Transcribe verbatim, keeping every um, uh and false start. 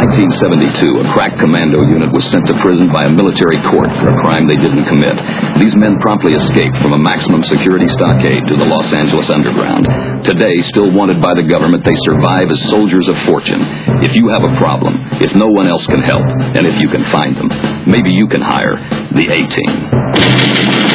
nineteen seventy-two, a crack commando unit was sent to prison by a military court for a crime they didn't commit. These men promptly escaped from a maximum security stockade to the Los Angeles underground. Today, still wanted by the government, they survive as soldiers of fortune. If you have a problem, if no one else can help, and if you can find them, maybe you can hire the A-Team.